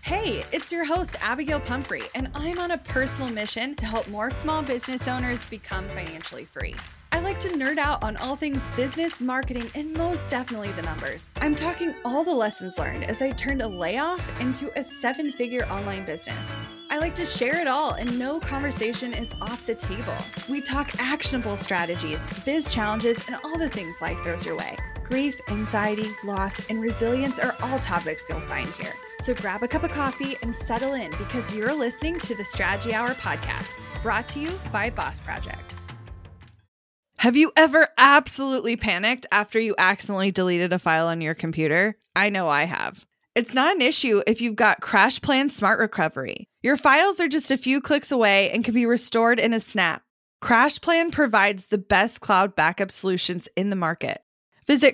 Hey, it's your host, Abigail Pumphrey, and I'm on a personal mission to help more small business owners become financially free. I like to nerd out on all things business, marketing, and most definitely the numbers. I'm talking all the lessons learned as I turned a layoff into a 7-figure online business. I like to share it all, and no conversation is off the table. We talk actionable strategies, biz challenges, and all the things life throws your way. Grief, anxiety, loss, and resilience are all topics you'll find here. So grab a cup of coffee and settle in because you're listening to the Strategy Hour podcast, brought to you by Boss Project. Have you ever absolutely panicked after you accidentally deleted a file on your computer? I know I have. It's not an issue if you've got CrashPlan Smart Recovery. Your files are just a few clicks away and can be restored in a snap. CrashPlan provides the best cloud backup solutions in the market. Visit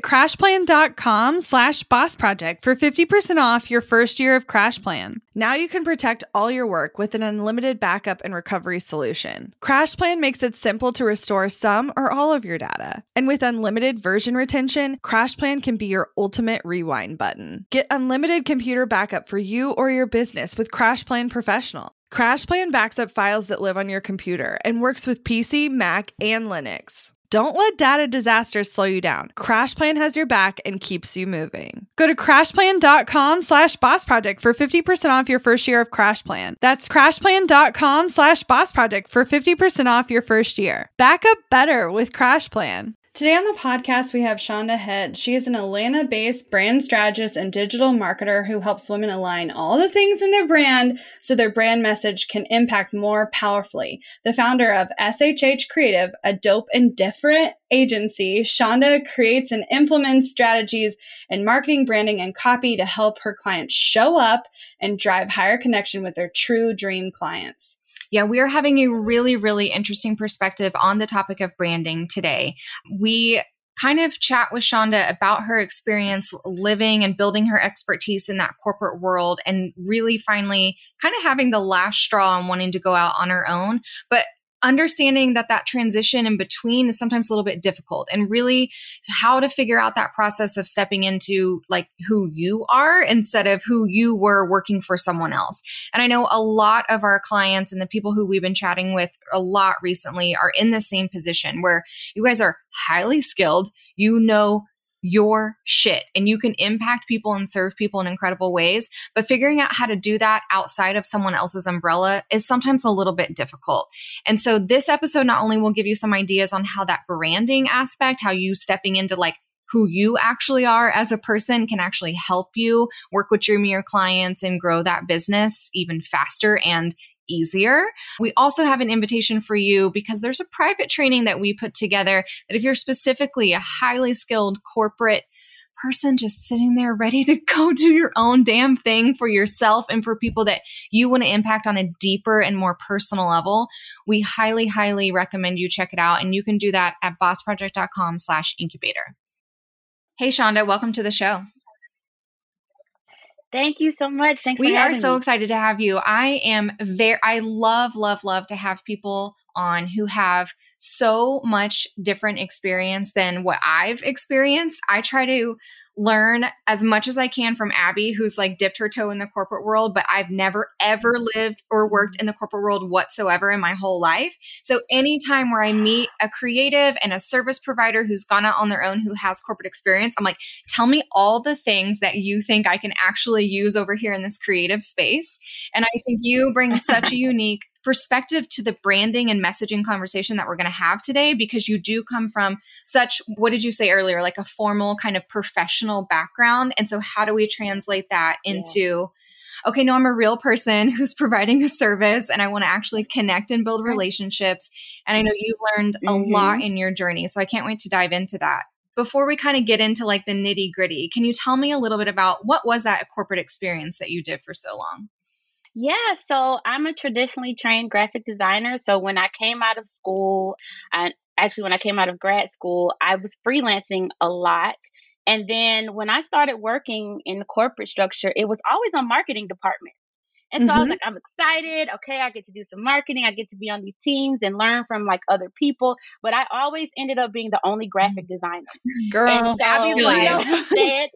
crashplan.com/bossproject for 50% off your first year of CrashPlan. Now you can protect all your work with an unlimited backup and recovery solution. CrashPlan makes it simple to restore some or all of your data. And with unlimited version retention, CrashPlan can be your ultimate rewind button. Get unlimited computer backup for you or your business with CrashPlan Professional. CrashPlan backs up files that live on your computer and works with PC, Mac, and Linux. Don't let data disasters slow you down. CrashPlan has your back and keeps you moving. Go to crashplan.com/bossproject for 50% off your first year of CrashPlan. That's crashplan.com/bossproject for 50% off your first year. Back up better with CrashPlan. Today on the podcast, we have Shonda Head. She is an Atlanta-based brand strategist and digital marketer who helps women align all the things in their brand so their brand message can impact more powerfully. The founder of SHH Creative, a dope and different agency, Shonda creates and implements strategies in marketing, branding, and copy to help her clients show up and drive higher connection with their true dream clients. Yeah, we are having a really, really interesting perspective on the topic of branding today. We kind of chat with Shonda about her experience living and building her expertise in that corporate world and really finally kind of having the last straw and wanting to go out on her own. But understanding that that transition in between is sometimes a little bit difficult, and really how to figure out that process of stepping into like who you are instead of who you were working for someone else. And I know a lot of our clients and the people who we've been chatting with a lot recently are in the same position where you guys are highly skilled, you know your shit, and you can impact people and serve people in incredible ways. But figuring out how to do that outside of someone else's umbrella is sometimes a little bit difficult. And so this episode not only will give you some ideas on how that branding aspect, how you stepping into like who you actually are as a person can actually help you work with your clients and grow that business even faster and easier. We also have an invitation for you because there's a private training that we put together that if you're specifically a highly skilled corporate person just sitting there ready to go do your own damn thing for yourself and for people that you want to impact on a deeper and more personal level, we highly, highly recommend you check it out. And you can do that at bossproject.com/incubator. Hey, Shonda, welcome to the show. Thank you so much. Thanks for We are having so me. excited to have you. I love, love, love to have people on who have so much different experience than what I've experienced. I try to learn as much as I can from Abby, who's like dipped her toe in the corporate world, but I've never ever lived or worked in the corporate world whatsoever in my whole life. So anytime where I meet a creative and a service provider who's gone out on their own, who has corporate experience, I'm like, tell me all the things that you think I can actually use over here in this creative space. And I think you bring such a unique perspective to the branding and messaging conversation that we're going to have today, because you do come from such, what did you say earlier, like a formal kind of professional background. And so how do we translate that into, okay, no, I'm a real person who's providing a service and I want to actually connect and build relationships. And I know you've learned a lot in your journey. So I can't wait to dive into that. Before we kind of get into like the nitty gritty, can you tell me a little bit about what was that corporate experience that you did for so long? Yeah, so I'm a traditionally trained graphic designer. So when I came out of school, and actually when I came out of grad school, I was freelancing a lot. And then when I started working in the corporate structure, it was always on marketing departments. And so I was like, I'm excited. Okay, I get to do some marketing. I get to be on these teams and learn from like other people. But I always ended up being the only graphic designer. And Girl, so, Abby's life. he said,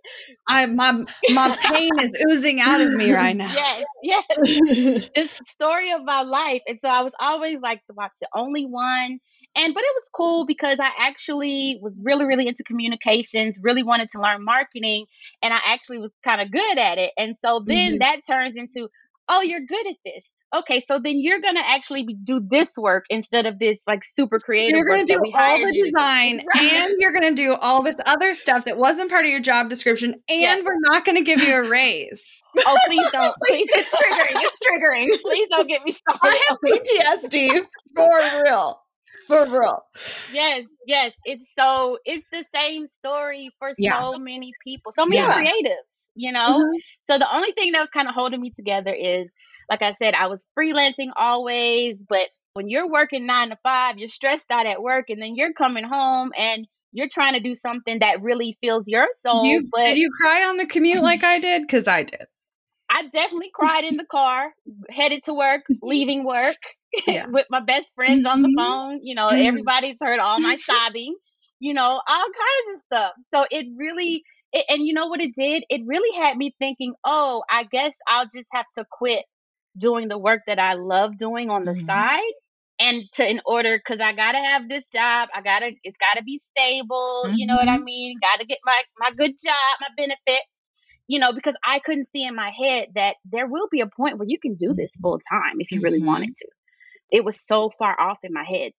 my pain is oozing out of me right now. yes. It's the story of my life. And so I was always like the only one. But it was cool because I actually was really, really into communications, really wanted to learn marketing, and I actually was kind of good at it. And so then that turns into, oh, you're good at this. Okay, so then you're gonna actually do this work instead of this like super creative You're going work to that do we all hired the you to do. design and you're going to do all this other stuff that wasn't part of your job description, and we're not going to give you a raise. Oh, please don't. Please, It's triggering. It's triggering. please don't get me started. I have PTSD for real. For real. Yes. It's the same story for Yeah. so many people, so many creatives. So the only thing that was kind of holding me together is, like I said, I was freelancing always, but when you're working 9 to 5, you're stressed out at work, and then you're coming home and you're trying to do something that really fills your soul. Did you cry on the commute like I did? Because I did. I definitely cried in the car, headed to work, leaving work, with my best friends on the phone. Everybody's heard all my sobbing, all kinds of stuff. So it really, and you know what it did? It really had me thinking, oh, I guess I'll just have to quit doing the work that I love doing on the side. And because I gotta have this job, it's gotta be stable. You know what I mean? Gotta get my good job, my benefits. Because I couldn't see in my head that there will be a point where you can do this full time if you really wanted to. It was so far off in my head.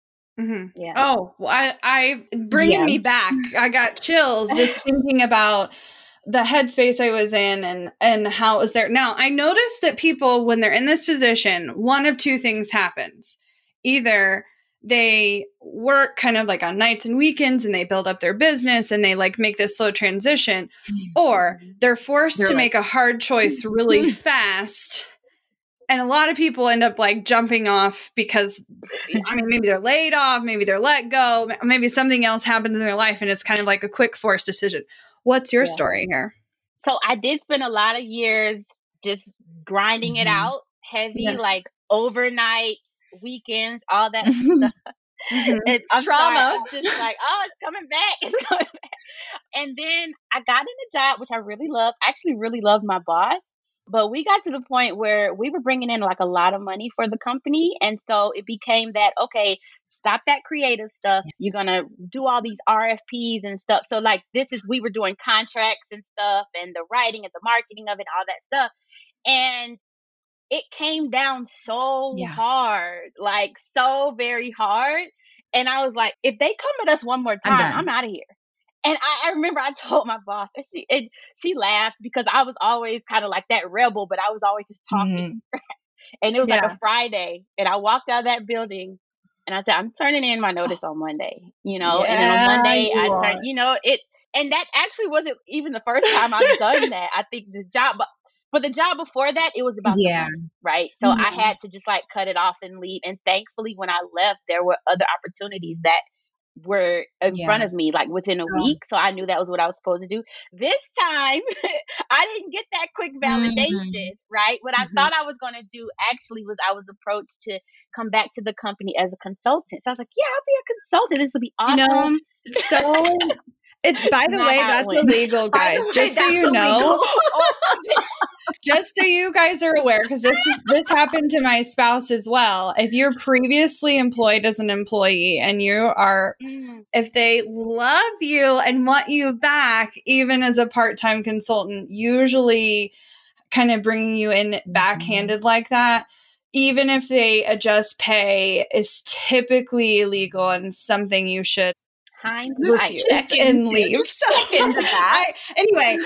Yeah. Oh, well, I bringing me back. I got chills just thinking about the headspace I was in and how it was there. Now, I noticed that people, when they're in this position, one of two things happens. Either they work kind of like on nights and weekends and they build up their business and they like make this slow transition, or they're forced to make a hard choice really fast. And a lot of people end up like jumping off because, maybe they're laid off, maybe they're let go, maybe something else happens in their life and it's kind of like a quick forced decision. What's your story here? So I did spend a lot of years just grinding it out heavy, like overnight, weekends, all that stuff. And I'm Trauma. sorry, I'm just like, oh, it's coming back. It's coming back. And then I got in a job, which I really loved. I actually really loved my boss. But we got to the point where we were bringing in like a lot of money for the company. And so it became that, okay, stop that creative stuff. You're going to do all these RFPs and stuff. So like we were doing contracts and stuff and the writing and the marketing of it, all that stuff. And it came down so hard, like so very hard. And I was like, if they come at us one more time, I'm out of here. And I remember I told my boss, and she laughed because I was always kind of like that rebel, but I was always just talking. And it was like a Friday, and I walked out of that building, and I said, I'm turning in my notice on Monday, and then on Monday I turned, it. And that actually wasn't even the first time I've done that. I think the job, but the job before that, it was about the money, right? So I had to just like cut it off and leave. And thankfully, when I left, there were other opportunities that were in front of me, like within a week. So I knew that was what I was supposed to do. This time, I didn't get that quick validation, right? What I thought I was going to do actually was I was approached to come back to the company as a consultant. So I was like, yeah, I'll be a consultant. This will be awesome. So it's, by the way, that's illegal, guys. Just so you know. Just so you guys are aware, because this happened to my spouse as well. If you're previously employed as an employee and if they love you and want you back, even as a part-time consultant, usually kind of bringing you in backhanded like that, even if they adjust pay, is typically illegal and something you should hindsight and leave. Anyway,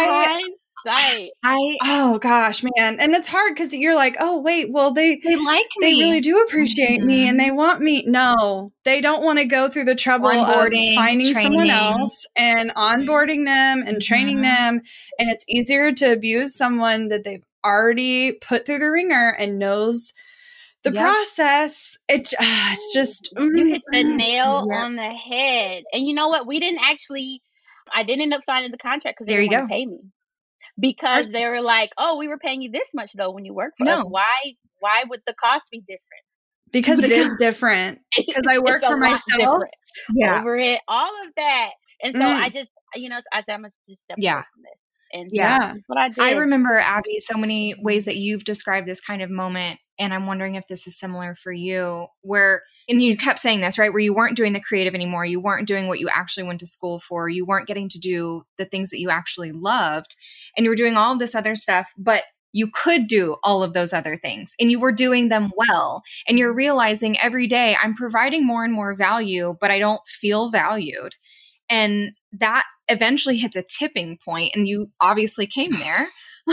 oh gosh, man. And it's hard because you're like, oh wait, well they like me. They really do appreciate me and they want me. No, they don't want to go through the trouble of finding someone else and onboarding them and training them. And it's easier to abuse someone that they've already put through the ringer and knows the process. It's just you hit the nail on the head. And you know what? I didn't end up signing the contract because they didn't want to pay me. because they were like, "Oh, we were paying you this much though when you worked for us. No. Why would the cost be different?" Because it is different. Because I work It's a for lot myself. different. Yeah. Overhead, all of that. And so I just, I said, I must just step away from this. And that's what I did. I remember, Abby, so many ways that you've described this kind of moment. And I'm wondering if this is similar for you, where, and you kept saying this, right? Where you weren't doing the creative anymore. You weren't doing what you actually went to school for. You weren't getting to do the things that you actually loved. And you were doing all of this other stuff, but you could do all of those other things and you were doing them well. And you're realizing every day I'm providing more and more value, but I don't feel valued. And that eventually hits a tipping point, and you obviously came there.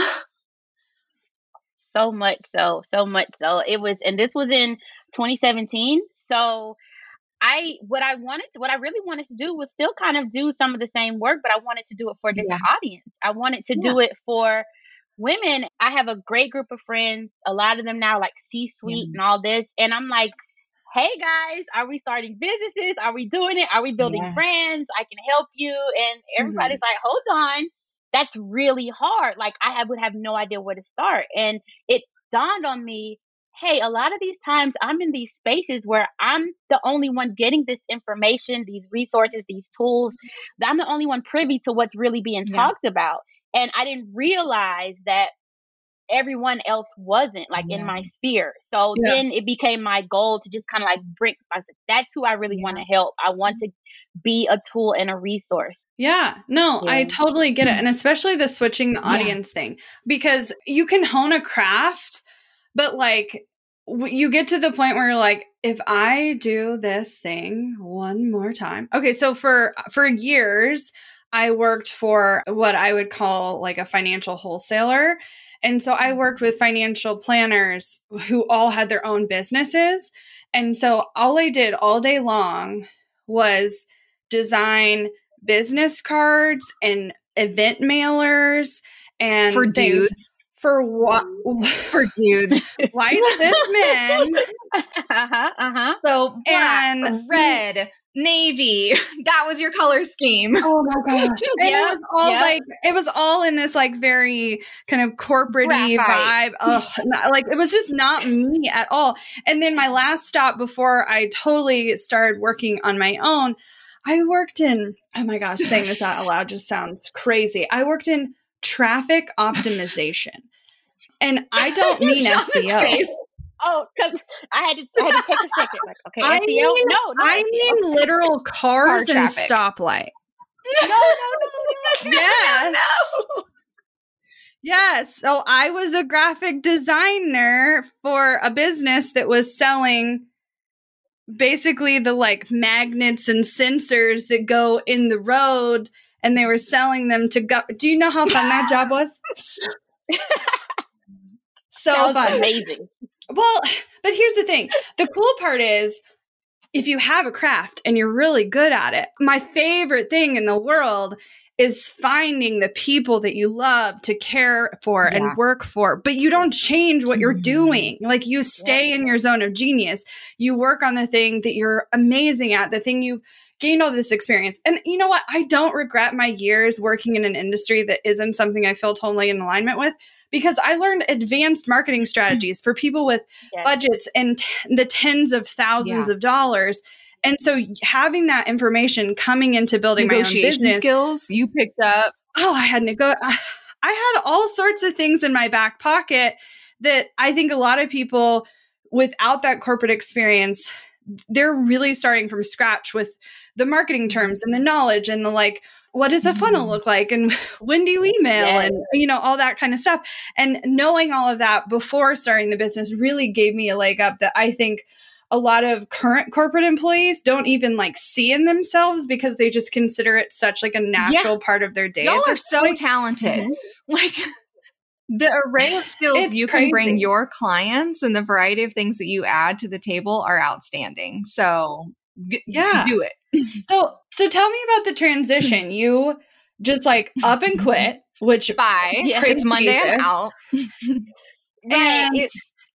So much so. It was, and this was in 2017. So what I really wanted to do was still kind of do some of the same work, but I wanted to do it for a different audience. I wanted to do it for women. I have a great group of friends. A lot of them now like C-suite and all this. And I'm like, hey guys, are we starting businesses? Are we doing it? Are we building brands? I can help you. And everybody's like, hold on. That's really hard. Like I would have no idea where to start. And it dawned on me, hey, a lot of these times I'm in these spaces where I'm the only one getting this information, these resources, these tools. I'm the only one privy to what's really being talked about. And I didn't realize that everyone else wasn't like in my sphere. So then it became my goal to just kind of like I said, that's who I really want to help. I want to be a tool and a resource. I totally get it. And especially the switching the audience thing, because you can hone a craft, but like you get to the point where you're like, if I do this thing one more time. Okay. So for years, I worked for what I would call like a financial wholesaler. And so I worked with financial planners who all had their own businesses. And so all I did all day long was design business cards and event mailers and for dudes. For what? For dudes. White men. So black, and red, navy. That was your color scheme. Oh my gosh. And it was all like, it was all in this like very kind of corporate-y vibe. Like it was just not me at all. And then my last stop before I totally started working on my own, I worked in, oh my gosh, saying this out loud just sounds crazy. I worked in traffic optimization. And I don't mean SEO. Oh, because I had to take a second. Like, okay, SEO? No. I mean literal cars and stoplights. No. Yes. No. Yes. So I was a graphic designer for a business that was selling basically the like magnets and sensors that go in the road, and they were selling them to go. Do you know how fun that job was? So fun. Amazing. Well, but here's the thing. The cool part is if you have a craft and you're really good at it, my favorite thing in the world is finding the people that you love to care for and work for, but you don't change what you're doing. Like you stay in your zone of genius. You work on the thing that you're amazing at, the thing you've gained all this experience. And you know what? I don't regret my years working in an industry that isn't something I feel totally in alignment with, because I learned advanced marketing strategies for people with budgets and the tens of thousands of dollars. And so having that information coming into building my own business skills you picked up. Oh, I had all sorts of things in my back pocket that I think a lot of people without that corporate experience, they're really starting from scratch with the marketing terms and the knowledge and the like, what does a funnel look like? And when do you email? And, you know, all that kind of stuff. And knowing all of that before starting the business really gave me a leg up that I think a lot of current corporate employees don't even like see in themselves, because they just consider it such like a natural part of their day. Y'all are so talented. Like the array of skills you can bring your clients and the variety of things that you add to the table are outstanding. So do it. So tell me about the transition. You just like up and quit, which it's Monday, I'm out. And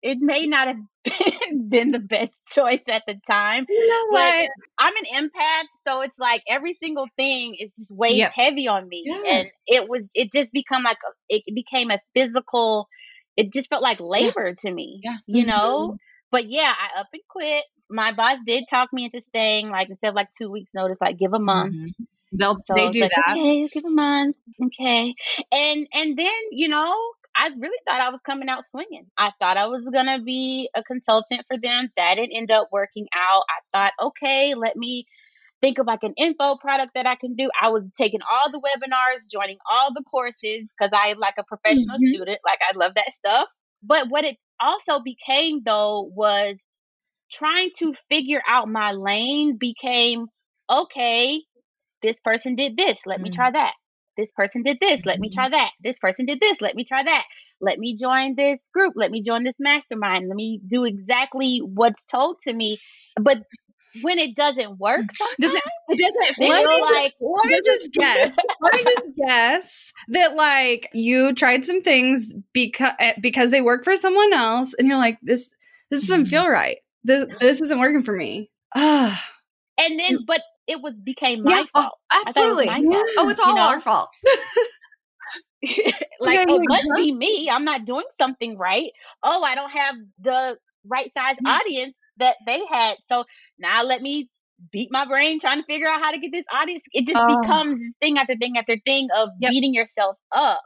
it may not have been the best choice at the time, You know but what? I'm an empath, so it's like every single thing is just weighs Yep. heavy on me, and Yes. it just become like it became a physical. It just felt like Yeah. labor to me, Yeah. you Mhm. know. But yeah, I up and quit. My boss did talk me into staying, like instead of like 2 weeks notice, like give a month. Mhm. So I They was do like, that. okay, give a month, okay. And then I really thought I was coming out swinging. I thought I was gonna be a consultant for them. That didn't end up working out. I thought, okay, let me think of like an info product that I can do. I was taking all the webinars, joining all the courses because I am like a professional Mhm. student. Like I love that stuff. But what it also became though was trying to figure out my lane became okay, this person did this, let me try Mm. that. This person did this, let me Mhm. try that. This person did this, let me try that. Let me join this group, let me join this mastermind, let me do exactly what's told to me. But when it doesn't work Does sometimes, it doesn't then Let it's me feel like, let me does just guess. it Let me just guess that like you tried some things because they work for someone else, and you're like, this doesn't Mhm. feel right. This isn't working for me. Ah, and then, but it was became Yeah. my Oh, fault. I thought it was absolutely. my yeah. fault, Oh, it's you all our know? fault. Like, Okay, oh, I'm it like, must huh? be me. I'm not doing something right. Oh, I don't have the right size audience that they had. So now let me beat my brain trying to figure out how to get this audience. It just Oh, becomes thing after thing after thing of Yep. beating yourself up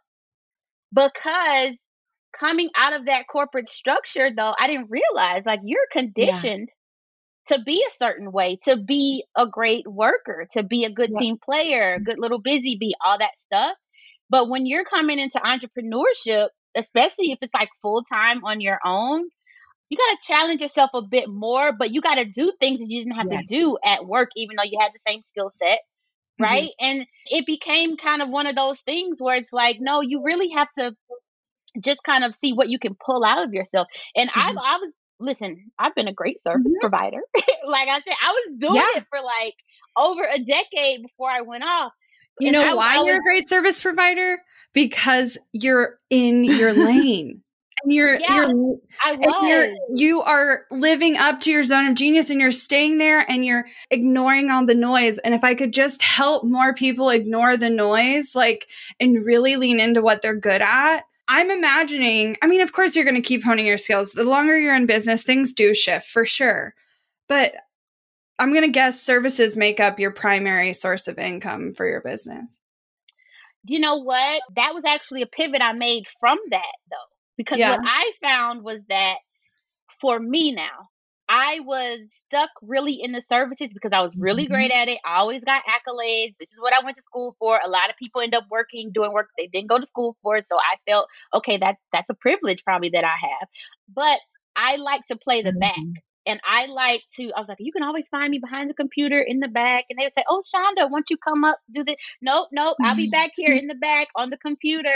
because coming out of that corporate structure, though, I didn't realize like you're Yeah. conditioned to be a certain way, to be a great worker, to be a good Yep. team player, a good little busy bee, all that stuff. But when you're coming into entrepreneurship, especially if it's like full time on your own, you got to challenge yourself a bit more, but you got to do things that you didn't have to Yes. do at work, even though you had the same skill set. mhm. Right. And it became kind of one of those things where it's like, no, you really have to just kind of see what you can pull out of yourself. And Mhm. I was, listen, I've been a great service Mhm. provider. Like I said, I was doing Yeah. it for like over a decade before I went off. You And know why I you're was, a great service provider? Because you're in your lane. And yeah, I was. you are living up to your zone of genius, and you're staying there, and you're ignoring all the noise. And if I could just help more people ignore the noise, like, and really lean into what they're good at. I'm imagining, I mean, of course you're going to keep honing your skills. The longer you're in business, things do shift for sure. But I'm going to guess services make up your primary source of income for your business. You know what? That was actually a pivot I made from that though. Because Yeah. what I found was that for me now, I was stuck really in the services because I was really great Mhm. at it. I always got accolades. This is what I went to school for. A lot of people end up doing work they didn't go to school for. So I felt, okay, that's a privilege probably that I have. But I like to play the back. Mhm. And I was like, you can always find me behind the computer in the back. And they would say, oh, Shonda, won't you come up, do this? Nope, nope. I'll be back here in the back on the computer.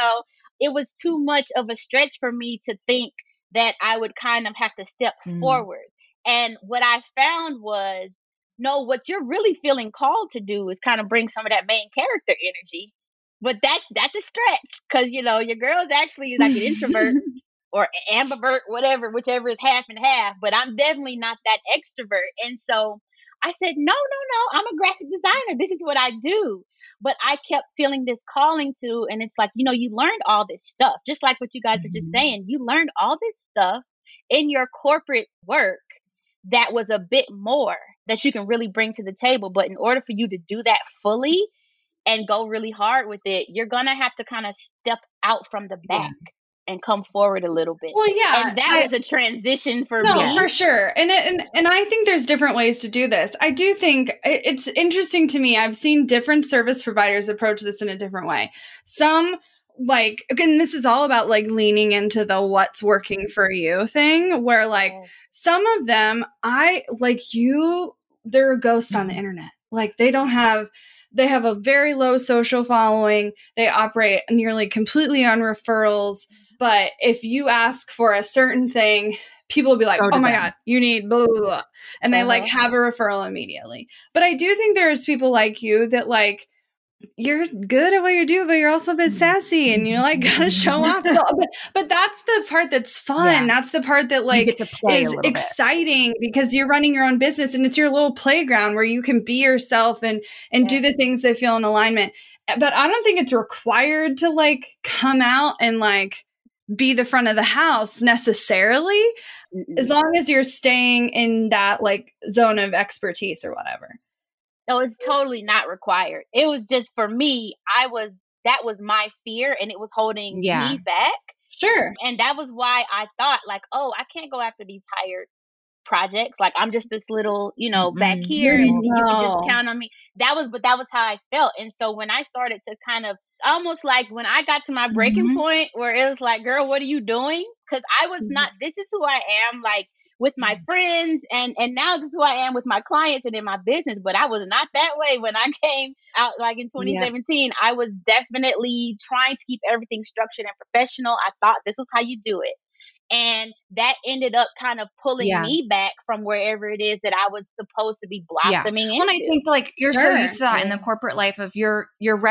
It was too much of a stretch for me to think that I would kind of have to step Mm. forward. And what I found was, no, what you're really feeling called to do is kind of bring some of that main character energy. But that's a stretch because your girl is actually like an introvert or ambivert, whatever, whichever is half and half. But I'm definitely not that extrovert. And so I said, no, no, no, I'm a graphic designer. This is what I do. But I kept feeling this calling to, and it's like, you learned all this stuff, just like what you guys are just Mhm. saying. You learned all this stuff in your corporate work that was a bit more that you can really bring to the table. But in order for you to do that fully and go really hard with it, you're going to have to kind of step out from the Yeah. back and come forward a little bit. Well, yeah, And that was a transition for no, me. for Yes. sure. And I think there's different ways to do this. I do think it's interesting to me. I've seen different service providers approach this in a different way. Some like, again, this is all about like leaning into the what's working for you thing, where like Yes. some of them, they're a ghost on the Mhm. internet. Like they have a very low social following. They operate nearly completely on referrals. But if you ask for a certain thing, people will be like, Go oh to my them. God, you need blah, blah, blah. And they like Uh-huh. have a referral immediately. But I do think there's people like you that like you're good at what you do, but you're also a bit sassy and you like gotta show off. But that's the part that's fun. Yeah. That's the part that You like get to play a is little bit. exciting because you're running your own business and it's your little playground where you can be yourself and do the things that feel in alignment. But I don't think it's required to like come out and like be the front of the house necessarily, as long as you're staying in that like zone of expertise or whatever. No, it's totally not required. It was just for me, that was my fear and it was holding me back. Sure. And that was why I thought like, oh, I can't go after these hired projects. Like I'm just this little, back here and you can just count on me. That was how I felt. And so when I started to kind of almost like when I got to my breaking point where it was like, girl, what are you doing? Because I was not, this is who I am like with my friends and now this is who I am with my clients and in my business. But I was not that way when I came out like in 2017. I was definitely trying to keep everything structured and professional. I thought this was how you do it. And that ended up kind of pulling me back from wherever it is that I was supposed to be blossoming into. Well, I think like you're so used to that in the corporate life of you're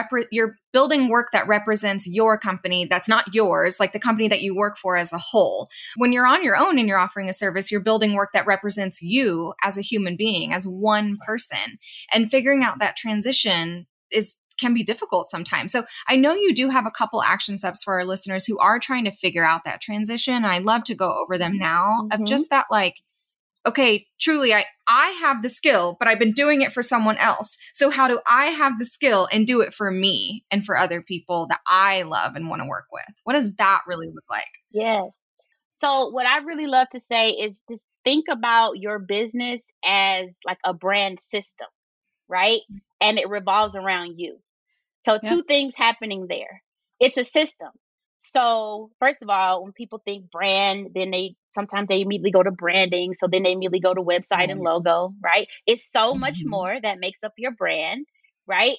building work that represents your company that's not yours, like the company that you work for as a whole. When you're on your own and you're offering a service, you're building work that represents you as a human being, as one person. And figuring out that transition can be difficult sometimes. So I know you do have a couple action steps for our listeners who are trying to figure out that transition. I'd love to go over them now of just that, like, okay, truly, I have the skill, but I've been doing it for someone else. So how do I have the skill and do it for me and for other people that I love and want to work with? What does that really look like? Yes. So what I really love to say is just think about your business as like a brand system, right? And it revolves around you. So two things happening there. It's a system. So first of all, when people think brand, then sometimes they immediately go to branding. So then they immediately go to website and logo, right? It's so much more that makes up your brand, right?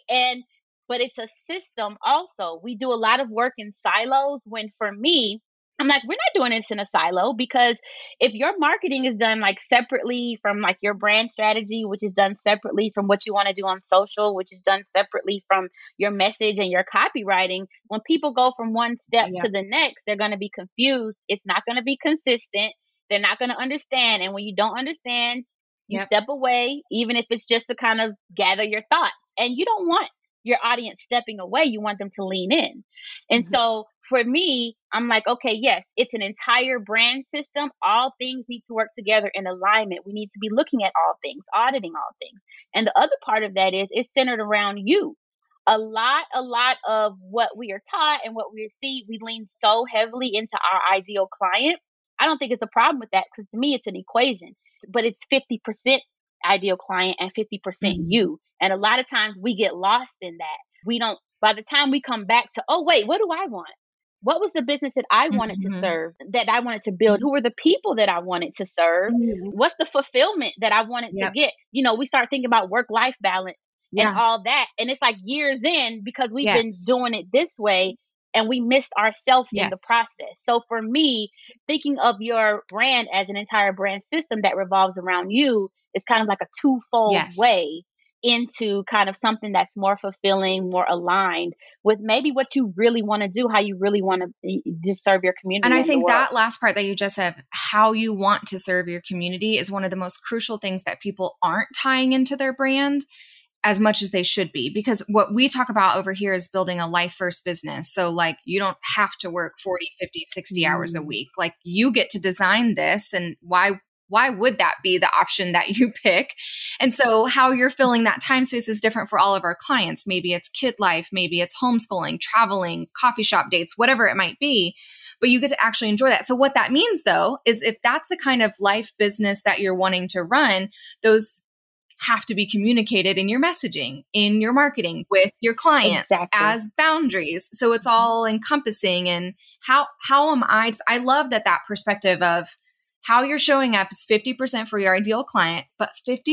But it's a system also. We do a lot of work in silos when for me, I'm like, we're not doing this in a silo because if your marketing is done like separately from like your brand strategy, which is done separately from what you want to do on social, which is done separately from your message and your copywriting, when people go from one step to the next, they're going to be confused. It's not going to be consistent. They're not going to understand. And when you don't understand, you step away, even if it's just to kind of gather your thoughts. And you don't want your audience stepping away. You want them to lean in. And so for me, I'm like, okay, yes, it's an entire brand system. All things need to work together in alignment. We need to be looking at all things, auditing all things. And the other part of that is it's centered around you. A lot of what we are taught and what we see, we lean so heavily into our ideal client. I don't think it's a problem with that because to me, it's an equation, but it's 50% ideal client and 50% you. And a lot of times we get lost in that. By the time we come back to, oh, wait, what do I want? What was the business that I wanted to serve, that I wanted to build? Who were the people that I wanted to serve? What's the fulfillment that I wanted to get? We start thinking about work-life balance and all that. And it's like years in because we've been doing it this way and we missed ourselves in the process. So for me, thinking of your brand as an entire brand system that revolves around you is kind of like a twofold way into kind of something that's more fulfilling, more aligned with maybe what you really want to do, how you really want to just serve your community. And I think that last part that you just said, how you want to serve your community, is one of the most crucial things that people aren't tying into their brand as much as they should be. Because what we talk about over here is building a life first business. So like you don't have to work 40, 50, 60 hours a week. Like you get to design this, and why would that be the option that you pick? And so how you're filling that time space is different for all of our clients. Maybe it's kid life, maybe it's homeschooling, traveling, coffee shop dates, whatever it might be, but you get to actually enjoy that. So what that means though, is if that's the kind of life business that you're wanting to run, those have to be communicated in your messaging, in your marketing with your clients as boundaries. So it's all encompassing. And how am I love that perspective of how you're showing up is 50% for your ideal client, but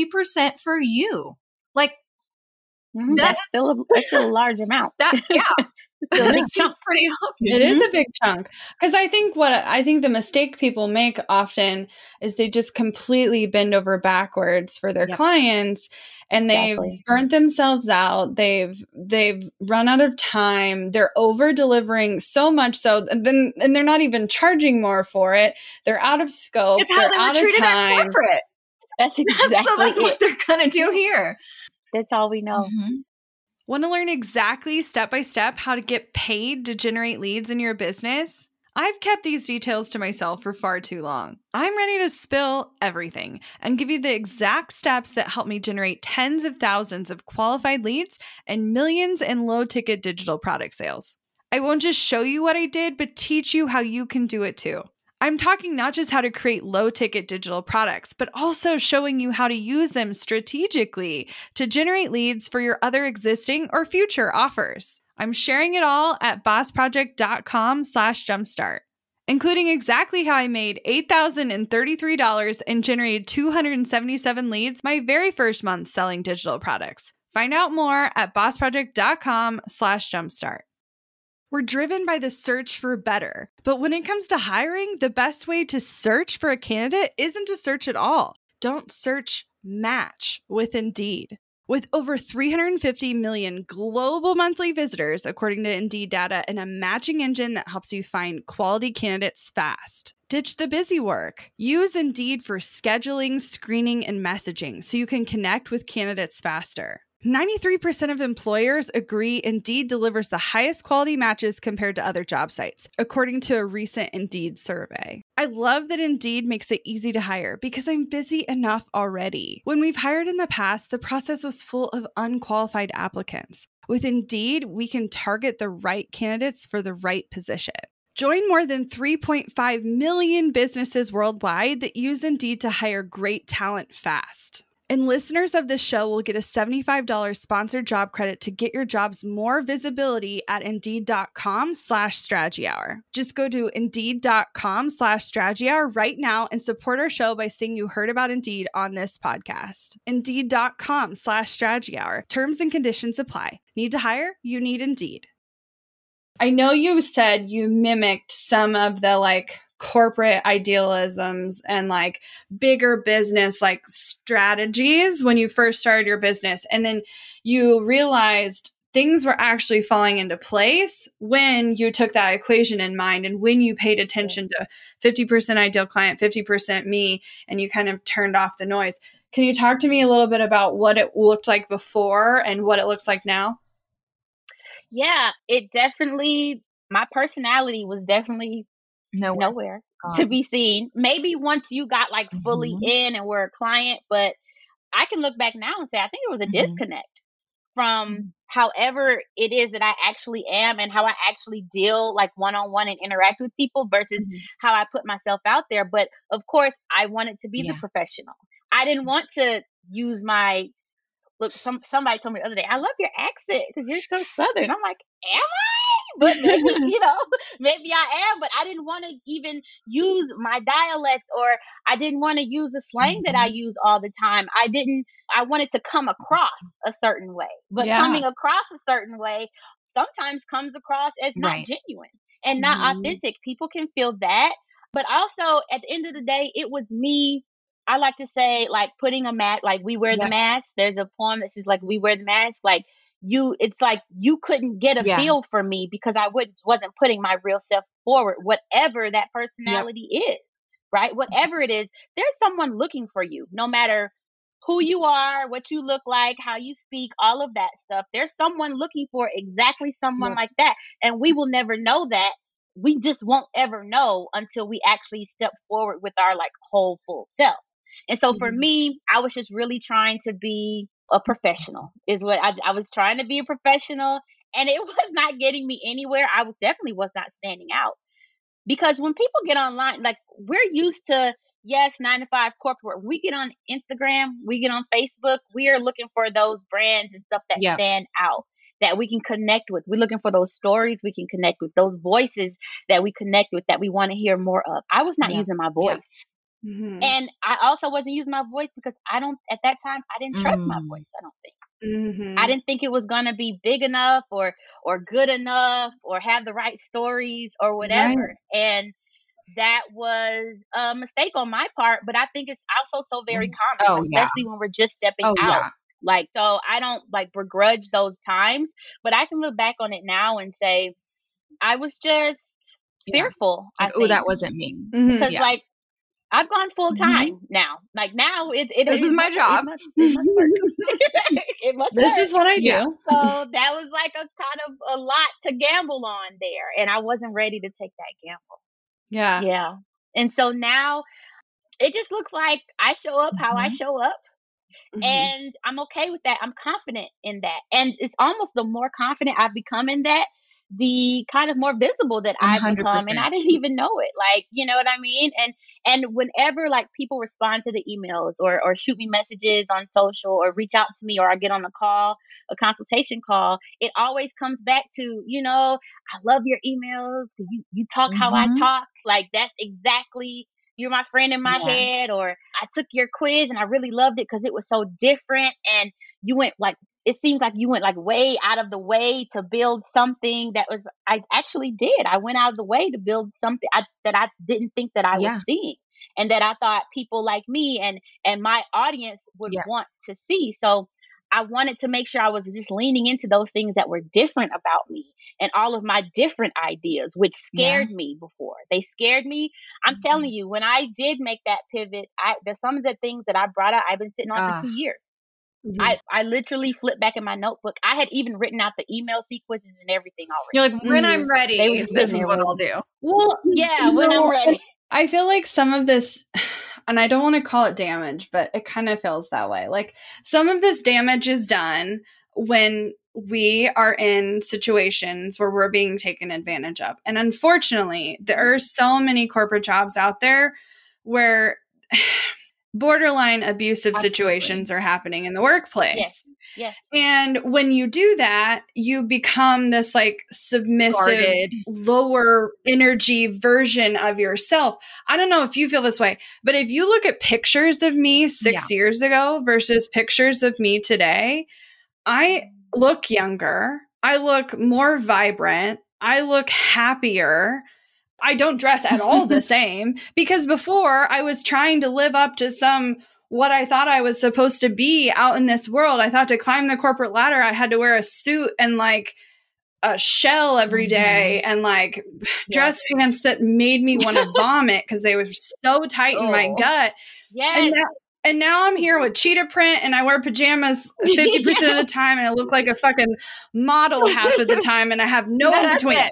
50% for you. Like that's still a large amount. Still a big That seems chunk. pretty obvious. It is a big chunk. Because I think the mistake people make often is they just completely bend over backwards for their Yep. clients, and they've Exactly. burnt themselves out. They've run out of time. They're over delivering so much so, and they're not even charging more for it. They're out of scope. It's how They're they were out of treated at time. corporate. That's exactly So that's what it. they're going to do here. That's all we know. Mhm. Want to learn exactly step by step how to get paid to generate leads in your business? I've kept these details to myself for far too long. I'm ready to spill everything and give you the exact steps that help me generate tens of thousands of qualified leads and millions in low-ticket digital product sales. I won't just show you what I did, but teach you how you can do it too. I'm talking not just how to create low-ticket digital products, but also showing you how to use them strategically to generate leads for your other existing or future offers. I'm sharing it all at bossproject.com/jumpstart, including exactly how I made $8,033 and generated 277 leads my very first month selling digital products. Find out more at bossproject.com/jumpstart. We're driven by the search for better. But when it comes to hiring, the best way to search for a candidate isn't to search at all. Don't search, match with Indeed. With over 350 million global monthly visitors, according to Indeed data, and a matching engine that helps you find quality candidates fast. Ditch the busy work. Use Indeed for scheduling, screening, and messaging so you can connect with candidates faster. 93% of employers agree Indeed delivers the highest quality matches compared to other job sites, according to a recent Indeed survey. I love that Indeed makes it easy to hire because I'm busy enough already. When we've hired in the past, the process was full of unqualified applicants. With Indeed, we can target the right candidates for the right position. Join more than 3.5 million businesses worldwide that use Indeed to hire great talent fast. And listeners of this show will get a $75 sponsored job credit to get your jobs more visibility at Indeed.com/Strategy Hour. Just go to Indeed.com/Strategy Hour right now and support our show by saying you heard about Indeed on this podcast. Indeed.com/Strategy Hour. Terms and conditions apply. Need to hire? You need Indeed. I know you said you mimicked some of the corporate idealisms and bigger business strategies when you first started your business, and then you realized things were actually falling into place when you took that equation in mind and when you paid attention to 50% ideal client, 50% me, and you kind of turned off the noise. Can you talk to me a little bit about what it looked like before and what it looks like now? Yeah, my personality was definitely nowhere to be seen. Maybe once you got fully in and were a client, but I can look back now and say I think it was a disconnect from however it is that I actually am and how I actually deal one-on-one and interact with people versus how I put myself out there. But of course, I wanted to be the professional. I didn't want to use my look. Somebody told me the other day, I love your accent because you're so Southern. I'm like, am I? But maybe, maybe I am, but I didn't want to even use my dialect, or I didn't want to use the slang that I use all the time. I wanted to come across a certain way, but coming across a certain way sometimes comes across as not genuine and not authentic. People can feel that, but also at the end of the day, it was me. I like to say, putting a mask, we wear the mask. There's a poem that says, we wear the mask. It's like you couldn't get a feel for me because I wasn't putting my real self forward, whatever that personality is, right? Whatever it is, there's someone looking for you, no matter who you are, what you look like, how you speak, all of that stuff. There's someone looking for exactly someone like that. And we will never know that. We just won't ever know until we actually step forward with our whole full self. And so for me, I was just really trying to be a professional is what I was trying to be a professional, and it was not getting me anywhere. Definitely was not standing out because when people get online, we're used to, 9 to 5 corporate. We get on Instagram, we get on Facebook, we are looking for those brands and stuff that stand out that we can connect with. We're looking for those stories we can connect with, those voices that we connect with that we want to hear more of. I was not using my voice. And I also wasn't using my voice because at that time, I didn't trust my voice, I don't think. I didn't think it was gonna be big enough or good enough or have the right stories or Right. whatever. And that was a mistake on my part, but I think it's also so very Mhm. common, Oh, yeah. especially when we're just stepping Oh, out. yeah. Like, so I don't like begrudge those times, but I can look back on it now and say I was just Yeah. fearful, Like, I oh, think, that wasn't me. because Yeah. like I've gone full Mhm. time now. Like now it This is my it job. must work. It must This work. is what I Yeah. do. So that was like a kind of a lot to gamble on there, and I wasn't ready to take that gamble. Yeah. Yeah. And so now it just looks like I show up how I Mhm. show up, Mhm. and I'm okay with that. I'm confident in that. And it's almost the more confident I've become in that, the kind of more visible that I've become. And 100%. I didn't even know it. Like, you know what I mean? And whenever like people respond to the emails or shoot me messages on social or reach out to me or I get on a call, a consultation call, it always comes back to, I love your emails. You talk how I Mhm. talk. Like that's exactly you're my friend in my Yes. head, or I took your quiz and I really loved it because it was so different. And you went like, it seems like you went like way out of the way to build something that was, I actually did. I went out of the way to build something that I didn't think that I was Yeah. seeing and that I thought people like me and my audience would Yeah. want to see. So I wanted to make sure I was just leaning into those things that were different about me and all of my different ideas, which Yeah. scared me before. They scared me. I'm telling Mhm. you, when I did make that pivot, there's some of the things that I brought out, I've been sitting on for Ah, 2 years. Mhm. I literally flipped back in my notebook. I had even written out the email sequences and everything you're already. like, when I'm Mhm. They were ready, just this sitting is there what I'll waiting. do. Well, Yeah, when I'm ready. I feel like some of this, and I don't want to call it damage, but it kind of feels that way. Like some of this damage is done when we are in situations where we're being taken advantage of. And unfortunately, there are so many corporate jobs out there where borderline abusive Absolutely. situations are happening in the Yes. workplace. Yes. And when you do that, you become this like submissive, Guarded. lower energy version of yourself. I don't know if you feel this way, but if you look at pictures of me Yeah. 6 years ago versus pictures of me today, I look younger. I look more vibrant. I look happier. I don't dress at all the same because before I was trying to live up to some what I thought I was supposed to be out in this world. I thought to climb the corporate ladder, I had to wear a suit and like a shell every day Mhm. and like Yes. dress pants that made me want to vomit because they were so tight in my Oh. gut. And Yes. now I'm here with cheetah print and I wear pajamas 50% of the time and I look like a fucking model half of the time and I have no in That's between. it.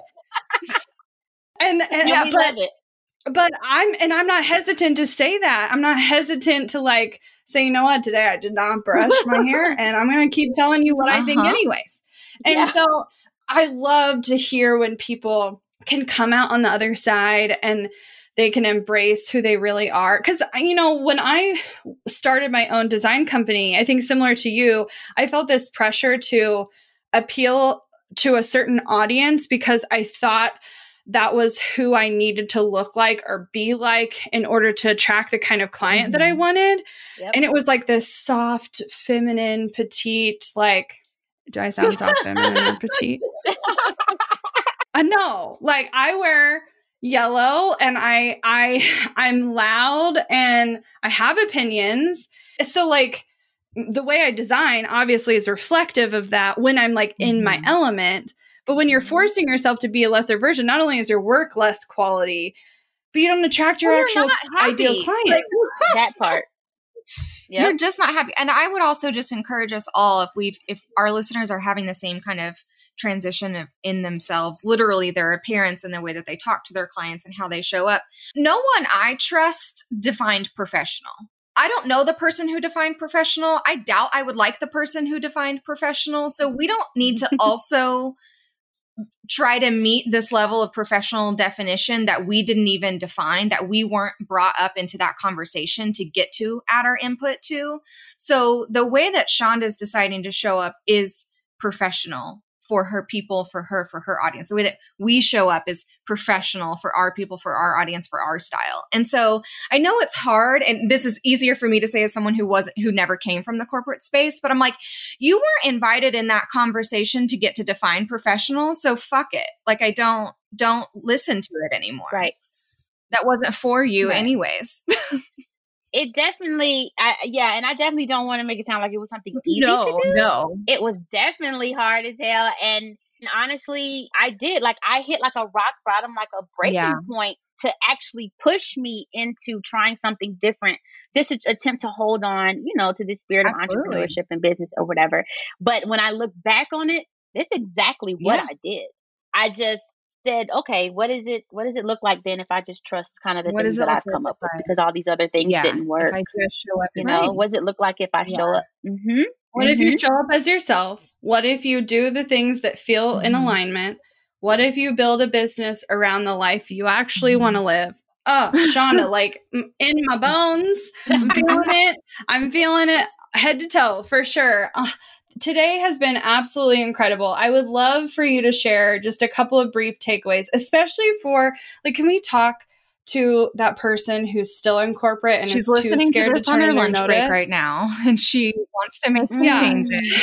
And And we love it. but I'm not hesitant to say that. I'm not hesitant to like say, you know what, today I did not brush my hair and I'm going to keep telling you what I think Uh-huh. anyways. And Yeah. so I love to hear when people can come out on the other side and they can embrace who they really are. Cause when I started my own design company, I think similar to you, I felt this pressure to appeal to a certain audience because I thought that was who I needed to look like or be like in order to attract the kind of client that I Mhm. wanted. Yep. And it was like this soft, feminine, petite, like, do I sound soft, feminine, or petite? No, like I wear yellow and I'm loud and I have opinions. So like the way I design obviously is reflective of that when I'm like in my Mhm. element. But when you're forcing yourself to be a lesser version, not only is your work less quality, but you don't attract your Well, you're actual not ideal happy. client. Like, That part. Yep. you're just not happy. And I would also just encourage us all, if our listeners are having the same kind of transition in themselves, literally their appearance and the way that they talk to their clients and how they show up. No one I trust defined professional. I don't know the person who defined professional. I doubt I would like the person who defined professional. So we don't need to also try to meet this level of professional definition that we didn't even define, that we weren't brought up into that conversation to get to add our input to. So the way that Shonda's deciding to show up is professional for her people, for her audience. The way that we show up is professional for our people, for our audience, for our style. And so I know it's hard, and this is easier for me to say as someone who never came from the corporate space, but I'm like, you weren't invited in that conversation to get to define professional. So fuck it. Like, I don't listen to it anymore. Right. That wasn't for you anyways. It definitely, and I definitely don't want to make it sound like it was something easy to do. No. It was definitely hard as hell. And honestly, I hit like a rock bottom, like a breaking point to actually push me into trying something different, just to attempt to hold on, to this spirit of entrepreneurship and business or whatever. But when I look back on it, that's exactly what I did. I just said, okay, what does it look like then if I just trust kind of the things that I've come up with, because all these other things didn't work. If I just show up, what does it look like if I show up? Mm-hmm. What if you show up as yourself? What if you do the things that feel in alignment? What if you build a business around the life you actually want to live? Oh, Shonda, like in my bones, I'm feeling it head to toe for sure. Today has been absolutely incredible. I would love for you to share just a couple of brief takeaways, especially for, like, can we talk to that person who's still in corporate and she's is too scared to turn in their notice break right now, and she wants to make changes.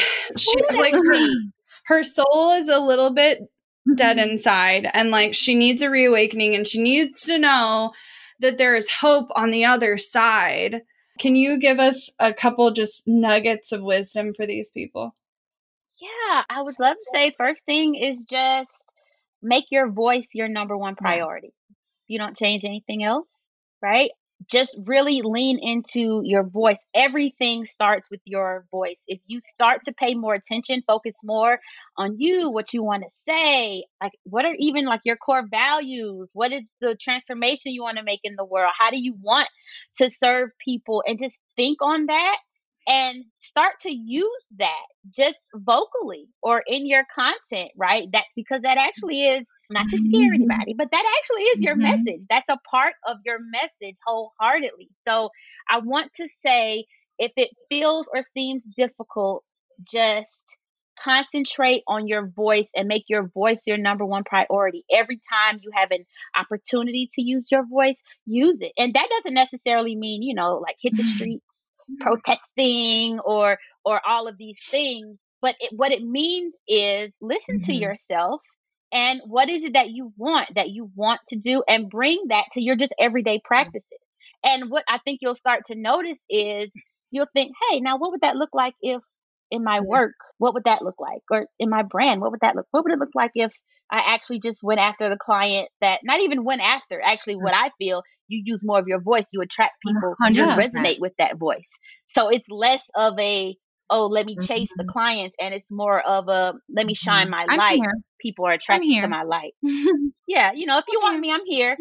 Her soul is a little bit dead inside, and like she needs a reawakening, and she needs to know that there is hope on the other side. Can you give us a couple just nuggets of wisdom for these people? Yeah, I would love to say first thing is just make your voice your number one priority. You don't change anything else, right? Just really lean into your voice. Everything starts with your voice. If you start to pay more attention, focus more on you, what you want to say, like what are even like your core values? What is the transformation you want to make in the world? How do you want to serve people? And just think on that and start to use that just vocally or in your content, right? That because that actually is not to scare anybody, but that actually is your message. That's a part of your message wholeheartedly. So I want to say, if it feels or seems difficult, just concentrate on your voice and make your voice your number one priority. Every time you have an opportunity to use your voice, use it. And that doesn't necessarily mean, like hit the streets protesting or all of these things. But what it means is listen to yourself. And what is it that you want to do, and bring that to your just everyday practices. And what I think you'll start to notice is you'll think, hey, now what would that look like if in my work, what would that look like? Or in my brand, what would it look like if I actually just went after the client that not even went after, actually what I feel, you use more of your voice, you attract people who resonate with that voice. So it's less of a, oh, let me chase the clients, and it's more of a, let me shine my light. Here. People are attracted to my light. Yeah, if you want me, I'm here,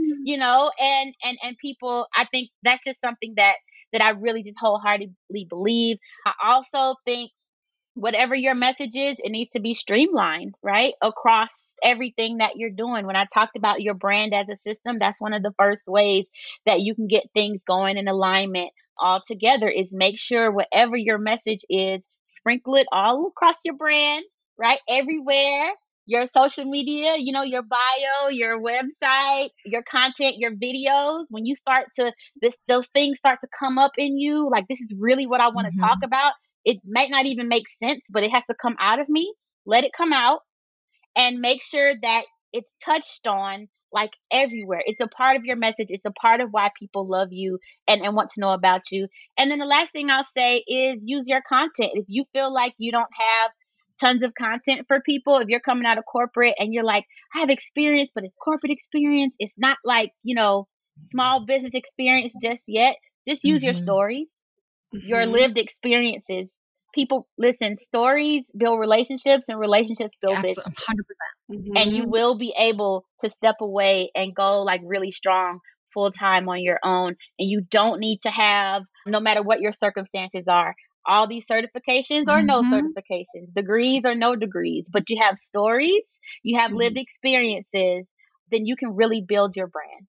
and people, I think that's just something that I really just wholeheartedly believe. I also think whatever your message is, it needs to be streamlined, right? Across everything that you're doing. When I talked about your brand as a system, that's one of the first ways that you can get things going in alignment all together, is make sure whatever your message is, sprinkle it all across your brand, right? Everywhere. Your social media, your bio, your website, your content, your videos. When you start to, those things start to come up in you, like, this is really what I want to talk about. It might not even make sense, but it has to come out of me. Let it come out, and make sure that it's touched on like everywhere. It's a part of your message. It's a part of why people love you and want to know about you. And then the last thing I'll say is use your content. If you feel like you don't have tons of content for people, if you're coming out of corporate and you're like, I have experience, but it's corporate experience, it's not like, small business experience just yet, just use your stories, your lived experiences. People, listen, stories build relationships, and relationships build business. 100%. And you will be able to step away and go like really strong full time on your own. And you don't need to have, no matter what your circumstances are, all these certifications or no certifications, degrees or no degrees, but you have stories, you have lived experiences, then you can really build your brand.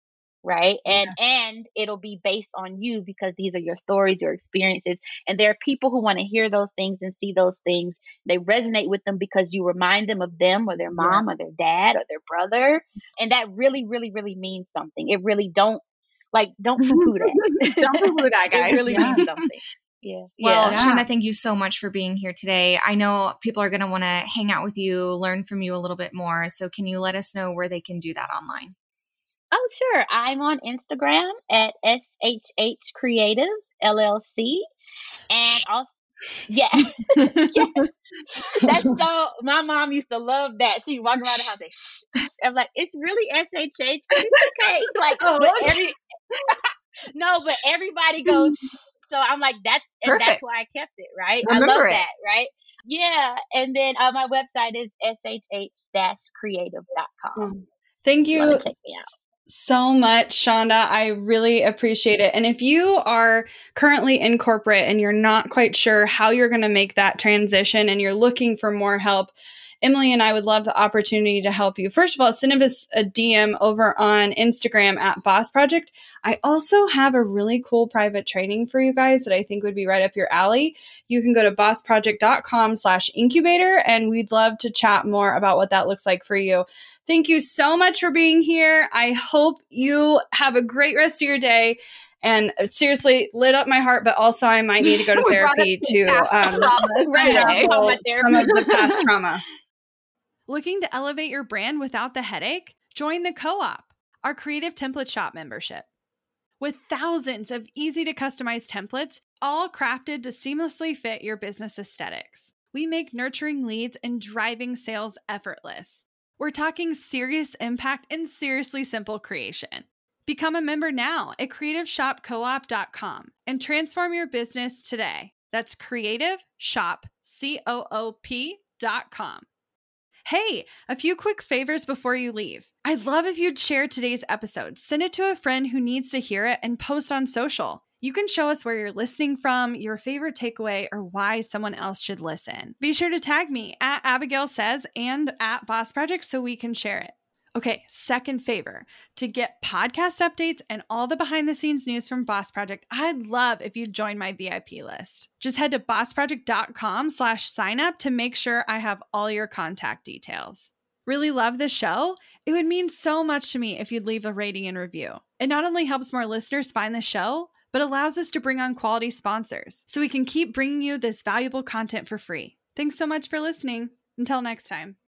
right? Yeah. And it'll be based on you because these are your stories, your experiences, and there are people who want to hear those things and see those things. They resonate with them because you remind them of them or their Yeah. mom or their dad or their brother, and that really, really, really means something. It really don't poo-poo that. Don't poo-poo that, It guys. really Yeah. means something. Yeah. Well, Yeah. Shonda, thank you so much for being here today. I know people are going to want to hang out with you, learn from you a little bit more. So can you let us know where they can do that online? Oh, sure. I'm on Instagram at SHH Creative LLC. And also, yeah, yeah. That's so. My mom used to love that. She walk around the house and shh, shh. I'm like, it's really SHH, but it's okay. Like, Oh, but okay. no, but everybody goes. Shh. So I'm like, that's Perfect. why I kept it. Right. I Remember love it. that. Right. Yeah. And then my website is shh-creative.com. Thank If you want you to check me out. so much, Shonda. I really appreciate it. And if you are currently in corporate and you're not quite sure how you're going to make that transition and you're looking for more help, Emily and I would love the opportunity to help you. First of all, send us a DM over on Instagram at Boss Project. I also have a really cool private training for you guys that I think would be right up your alley. You can go to bossproject.com/incubator, and we'd love to chat more about what that looks like for you. Thank you so much for being here. I hope you have a great rest of your day. And seriously, lit up my heart, but also I might need to go to therapy to Some some of the past trauma. Looking to elevate your brand without the headache? Join the Co-op, our creative template shop membership. With thousands of easy to customize templates, all crafted to seamlessly fit your business aesthetics, we make nurturing leads and driving sales effortless. We're talking serious impact and seriously simple creation. Become a member now at creativeshopcoop.com and transform your business today. That's creativeshopcoop.com. Hey, a few quick favors before you leave. I'd love if you'd share today's episode, send it to a friend who needs to hear it, and post on social. You can show us where you're listening from, your favorite takeaway, or why someone else should listen. Be sure to tag me at Abigail Says and at Boss Project so we can share it. Okay, second favor. To get podcast updates and all the behind the scenes news from Boss Project, I'd love if you'd join my VIP list. Just head to bossproject.com/sign up to make sure I have all your contact details. Really love the show? It would mean so much to me if you'd leave a rating and review. It not only helps more listeners find the show, but allows us to bring on quality sponsors so we can keep bringing you this valuable content for free. Thanks so much for listening. Until next time.